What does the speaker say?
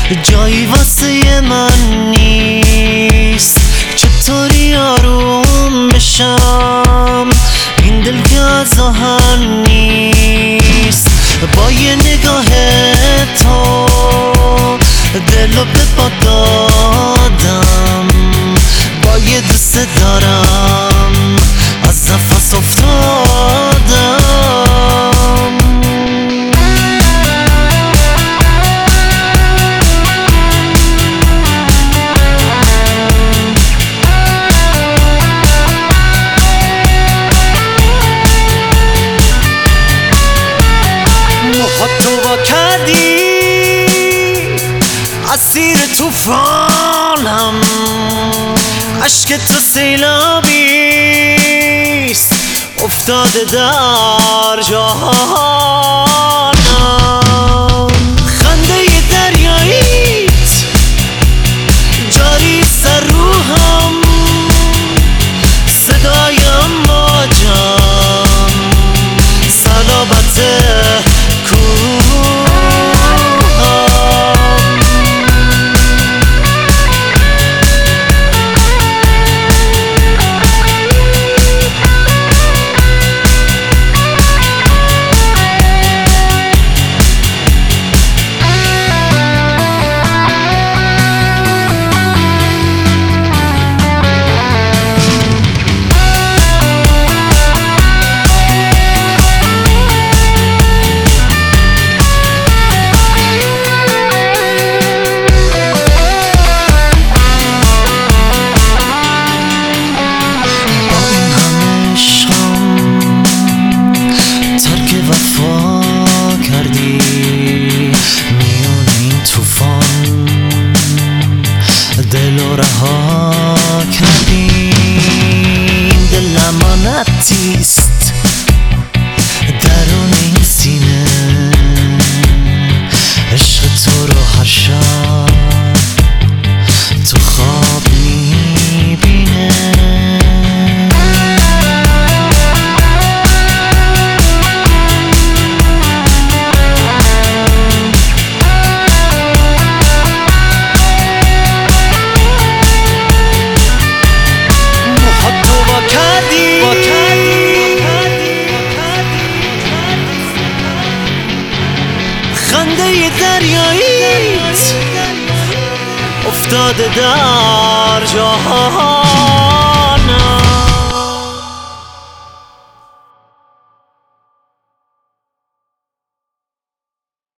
جایی واسه من نیست. چطوری آروم بشم این دل که از آهن نیست. با یه نگاه تو دلو به پا دادم، با یه دوست دارم از نفس افتادم. تو با کردی اسیر توفانم، عشق تو سیلابیست افتاده در جهانم. خنده دریاییت جاری سر روحم، صدای موجم صلابت دلو رها کردیم. دل امانتیست درون این سینه، عشق تو رو هر شب تو خواب میبینه. خنده دریاییت افتاده در جهان.